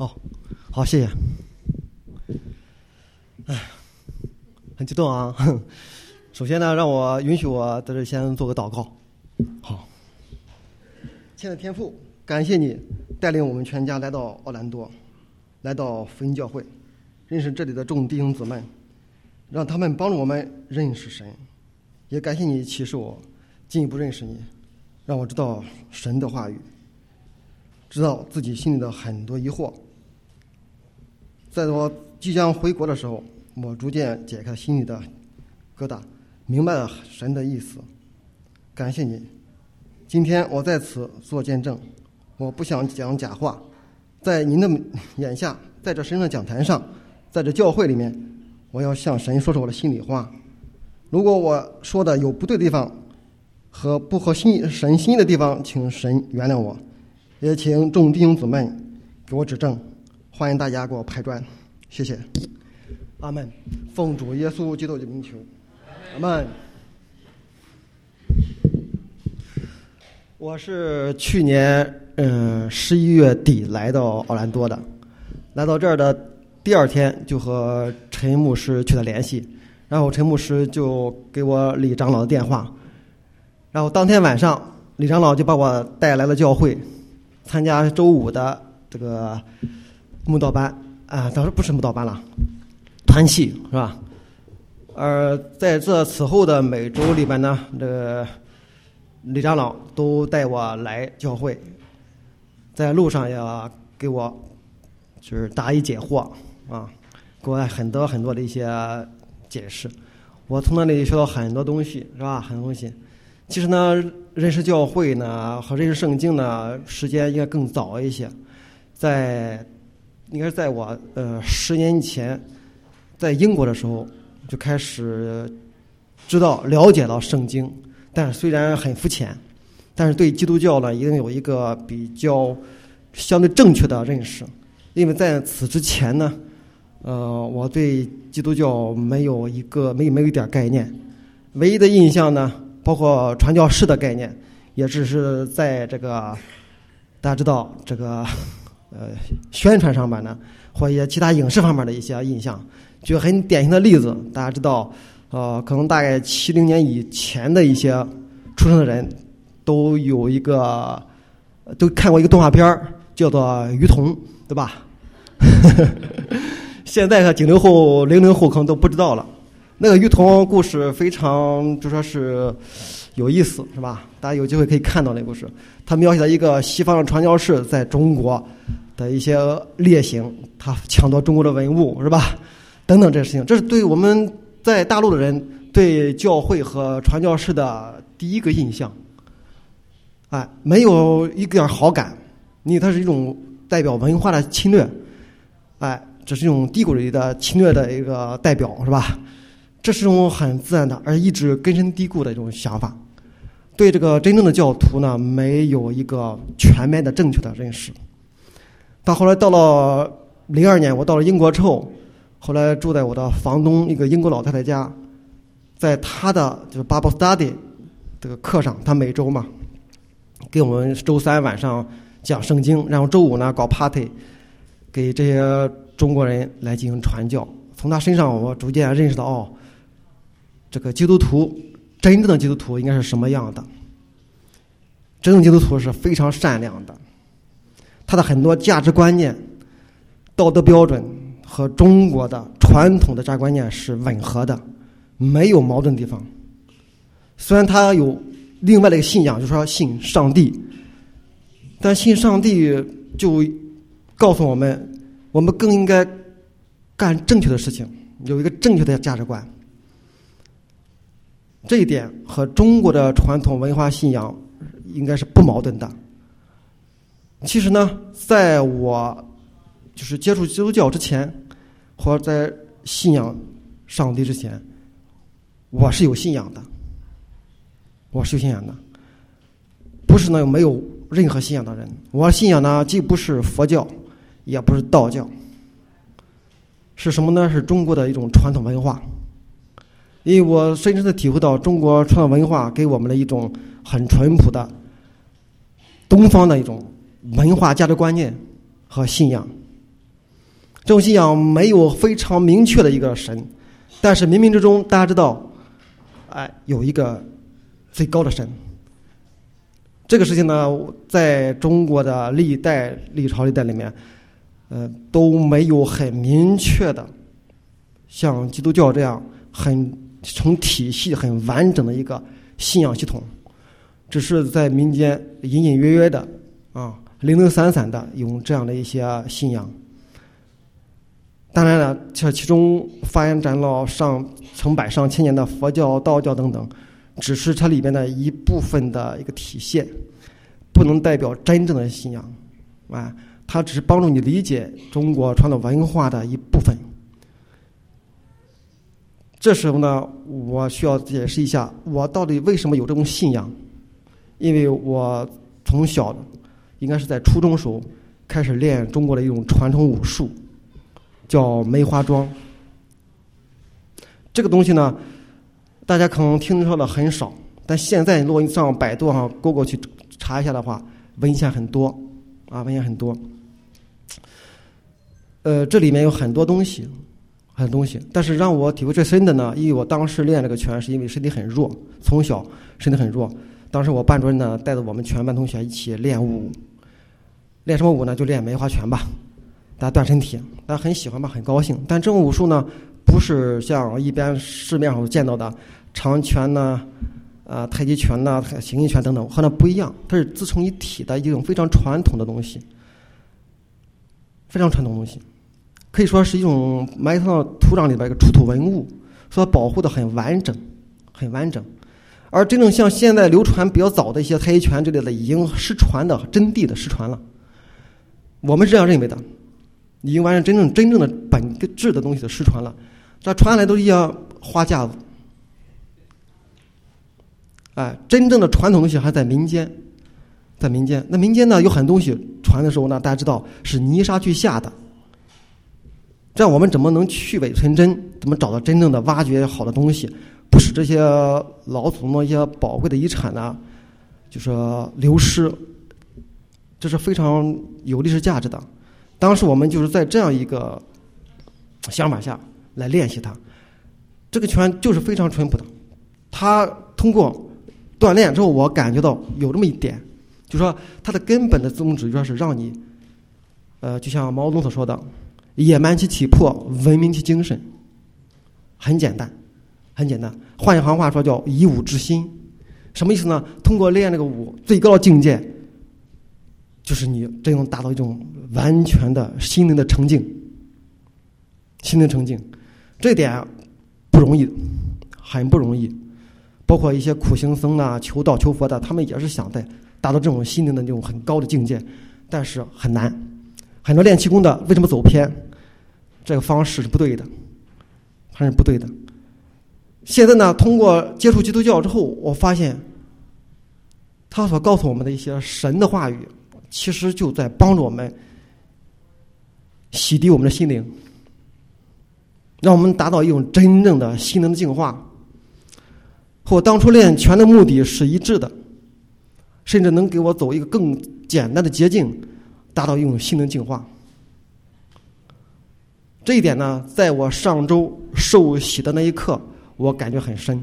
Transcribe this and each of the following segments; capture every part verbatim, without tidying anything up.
哦，好，谢谢。哎，很激动啊！首先呢，让我允许我在这先做个祷告。好，亲爱的天父，感谢你带领我们全家来到奥兰多，来到福音教会，认识这里的众弟兄姊妹，让他们帮助我们认识神。也感谢你启示我进一步认识你，让我知道神的话语，知道自己心里的很多疑惑。在我即将回国的时候，我逐渐解开心里的疙瘩，明白了神的意思。感谢你，今天我在此做见证，我不想讲假话。在您的眼下，在这神圣讲坛上，在这教会里面，我要向神说出我的心里话。如果我说的有不对的地方和不合心神心意的地方，请神原谅我，也请众弟兄姊妹给我指正。欢迎大家给我拍砖，谢谢。阿门。奉主耶稣基督的名求，阿门。我是去年嗯十一月底来到奥兰多的，来到这儿的第二天就和陈牧师取得联系，然后陈牧师就给我李长老的电话，然后当天晚上李长老就把我带来了教会，参加周五的这个慕道班啊，当时不是慕道班了，团契是吧？而在这此后的每周里边呢，这个李长老都带我来教会，在路上也给我就是答疑解惑啊，给我很多很多的一些解释。我从那里学到很多东西，是吧？很多东西。其实呢，认识教会呢和认识圣经呢，时间应该更早一些。在应该是在我呃十年前在英国的时候就开始知道了解到圣经，但是虽然很肤浅，但是对基督教呢一定有一个比较相对正确的认识。因为在此之前呢，呃，我对基督教没有一个没没有一点概念，唯一的印象呢，包括传教士的概念，也只是在这个大家知道这个呃宣传上面呢，或一些其他影视方面的一些印象。举个很典型的例子，大家知道，呃，可能大概七零年以前的一些出生的人，都有一个都看过一个动画片叫做《鱼童》，对吧？现在和九零后、零零后可能都不知道了。那个鱼童故事非常就说是有意思，是吧？大家有机会可以看到那个故事。他描写了一个西方的传教士在中国的一些劣行，他抢夺中国的文物，是吧？等等这些事情，这是对我们在大陆的人对教会和传教士的第一个印象。哎，没有一点好感，因为它是一种代表文化的侵略。哎，这是一种帝国主义的侵略的一个代表，是吧？这是一种很自然的，而一直根深蒂固的一种想法。对这个真正的教徒呢，没有一个全面的正确的认识。到后来到了零二年，我到了英国之后，后来住在我的房东一个英国老太太家，在她的就是 Bible Study 这个课上，她每周嘛，给我们周三晚上讲圣经，然后周五呢搞 party， 给这些中国人来进行传教。从他身上，我逐渐认识到，哦，这个基督徒，真正的基督徒应该是什么样的？真正基督徒是非常善良的，他的很多价值观念、道德标准和中国的传统的价值观念是吻合的，没有矛盾的地方。虽然他有另外的一个信仰，就是说信上帝，但信上帝就告诉我们，我们更应该干正确的事情，有一个正确的价值观。这一点和中国的传统文化信仰应该是不矛盾的。其实呢，在我就是接触基督教之前，或者在信仰上帝之前，我是有信仰的，我是有信仰的，不是那没有任何信仰的人。我的信仰呢，既不是佛教，也不是道教，是什么呢？是中国的一种传统文化。因为我深深的体会到，中国传统文化给我们的一种很淳朴的东方的一种文化价值观念和信仰。 这种信仰没有非常明确的一个神，但是冥冥之中大家知道，哎，有一个最高的神。这个事情呢，在中国的历代历朝历代里面，呃，都没有很明确的像基督教这样很成体系、很完整的一个信仰系统，只是在民间隐隐约约的啊，零零散散的有这样的一些信仰。当然了，这其中发展了上成百上千年的佛教、道教等等，只是它里面的一部分的一个体现，不能代表真正的信仰，啊，它只是帮助你理解中国传统文化的一部分。这时候呢，我需要解释一下，我到底为什么有这种信仰？因为我从小应该是在初中时候开始练中国的一种传统武术，叫梅花桩。这个东西呢，大家可能听说的很少，但现在如果你上百度上 Google 去查一下的话，文献很多啊，文献很多。呃，这里面有很多东西，很多东西。但是让我体会最深的呢，因为我当时练这个拳是因为身体很弱，从小身体很弱。当时我班主任呢带着我们全班同学一起练武，练什么武呢？就练梅花拳吧，大家锻身体，大家很喜欢吧，很高兴。但这种武术呢，不是像一般市面上见到的长拳呢、呃太极拳呢、形意拳等等，和那不一样。它是自成一体的一种非常传统的东西，非常传统的东西，可以说是一种埋藏到土壤里边一个出土文物，所保护的很完整，很完整。而真正像现在流传比较早的一些太极拳之类的，已经失传的真谛的失传了。我们是这样认为的，已经完全真正真正的本质的东西的失传了。这传来都是一样花架子，哎，真正的传统东西还在民间，在民间。那民间呢，有很多东西传的时候呢，大家知道是泥沙去下的。这样我们怎么能去伪存真？怎么找到真正的挖掘好的东西？不使这些老祖宗的一些宝贵的遗产呢，就是流失，这是非常有历史价值的。当时我们就是在这样一个想法下来练习它。这个拳就是非常淳朴的，它通过锻炼之后，我感觉到有这么一点，就是说它的根本的宗旨就是让你，呃，就像毛泽东所说的，野蛮其体魄，文明其精神。很简单，很简单。换一行话说，叫以武治心。什么意思呢？通过练这个武，最高的境界，就是你真能达到一种完全的心灵的澄净，心灵澄净。这点不容易，很不容易。包括一些苦行僧啊、求道求佛的，他们也是想在达到这种心灵的那种很高的境界，但是很难。很多练气功的为什么走偏？这个方式是不对的，还是不对的。现在呢，通过接触基督教之后，我发现他所告诉我们的一些神的话语，其实就在帮助我们洗涤我们的心灵，让我们达到一种真正的心灵的净化。和我当初练拳的目的是一致的，甚至能给我走一个更简单的捷径，达到一种心灵净化。这一点呢，在我上周受洗的那一刻，我感觉很深。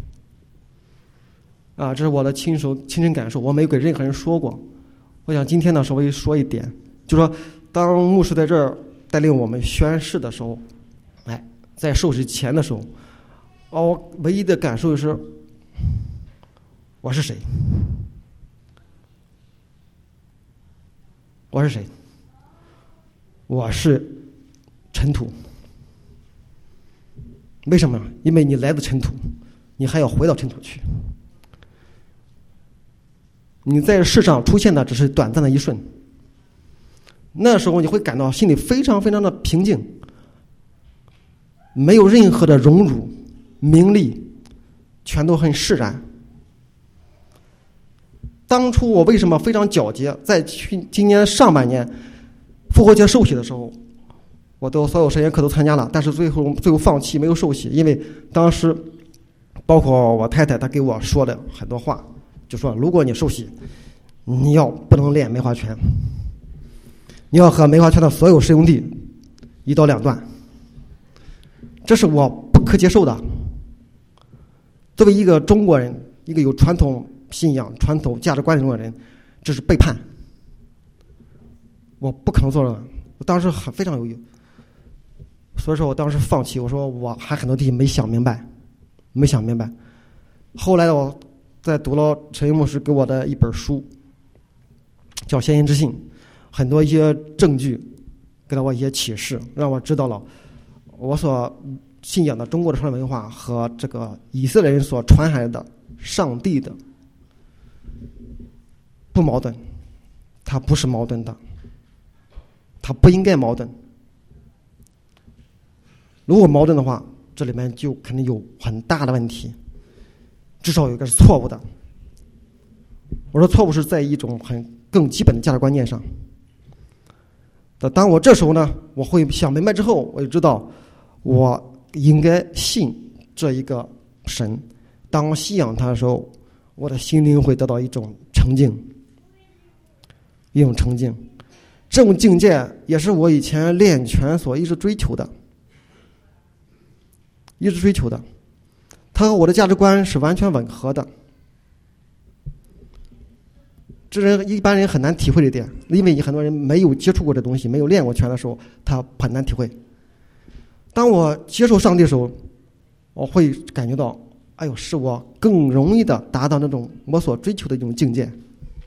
啊，这是我的亲手亲身感受，我没有给任何人说过。我想今天呢，稍微说一点，就是说，当牧师在这儿带领我们宣誓的时候，哎，在受洗前的时候，哦，我唯一的感受就是，我是谁？我是谁？我是尘土。为什么？因为你来自尘土，你还要回到尘土去。你在世上出现的只是短暂的一瞬，那时候你会感到心里非常非常的平静，没有任何的荣辱、名利，全都很释然。当初我为什么非常皎洁？在去今年上半年复活节受洗的时候，我都所有神学课都参加了，但是最后最后放弃没有受洗，因为当时包括我太太她给我说的很多话，就说如果你受洗，你要不能练梅花拳，你要和梅花拳的所有师兄弟一刀两断，这是我不可接受的。作为一个中国人，一个有传统信仰、传统价值观的中国人，这是背叛，我不可能做的。我当时很非常犹豫，所以说我当时放弃。我说我还很多地没想明白，没想明白。后来我在读了陈牧师给我的一本书，叫《先贤之信》，很多一些证据给了我一些启示，让我知道了我所信仰的中国的传统文化和这个以色列人所传下来的上帝的不矛盾，它不是矛盾的，它不应该矛盾。如果矛盾的话，这里面就肯定有很大的问题，至少有一个是错误的。我说错误是在一种很更基本的价值观念上。当我这时候呢，我会想明白之后，我就知道我应该信这一个神。当信仰他的时候，我的心灵会得到一种澄净，一种澄净。这种境界也是我以前练拳所一直追求的，一直追求的。它和我的价值观是完全吻合的。这人一般人很难体会这点，因为很多人没有接触过这东西，没有练过拳的时候，他很难体会。当我接受上帝的时候，我会感觉到，哎呦，是我更容易的达到那种我所追求的一种境界，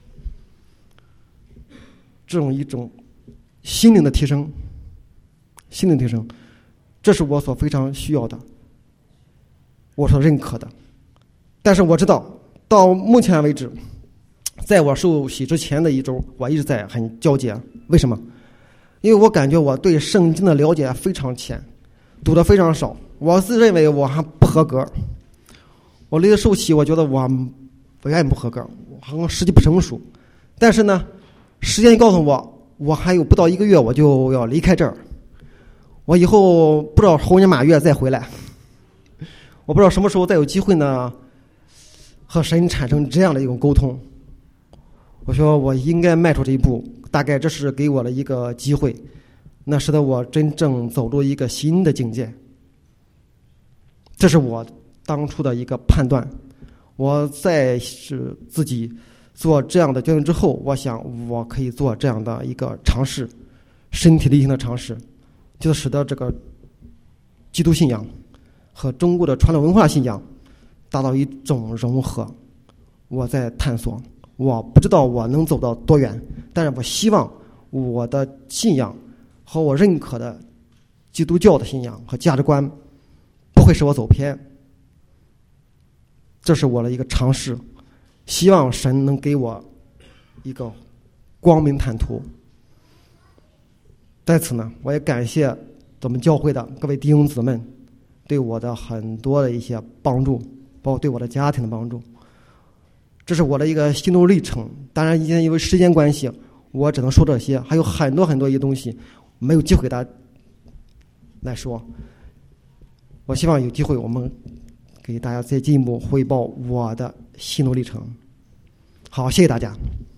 这种一种心灵的提升，心灵提升，这是我所非常需要的，我所认可的。但是我知道，到目前为止，在我受洗之前的一周，我一直在很纠结。为什么？因为我感觉我对圣经的了解非常浅，读的非常少。我自认为我还不合格。我离了受洗，我觉得我不愿意不合格，我好像时机不成熟。但是呢，时间告诉我，我还有不到一个月我就要离开这儿。我以后不知道猴年马月再回来，我不知道什么时候再有机会呢，和神产生这样的一种沟通。我说我应该迈出这一步，大概这是给我的一个机会，那使得我真正走入一个新的境界。这是我当初的一个判断。我在是自己做这样的决定之后，我想我可以做这样的一个尝试，身体力行的尝试，就使得这个基督信仰和中国的传统文化信仰达到一种融合。我在探索，我不知道我能走到多远，但是我希望我的信仰和我认可的基督教的信仰和价值观不会使我走偏。这是我的一个尝试，希望神能给我一个光明坦途。在此呢，我也感谢咱们教会的各位弟兄姊妹对我的很多的一些帮助，包括对我的家庭的帮助。这是我的一个心路历程。当然，因为时间关系，我只能说这些，还有很多很多一些东西没有机会给大家来说。我希望有机会我们给大家再进一步汇报我的心路历程。好，谢谢大家。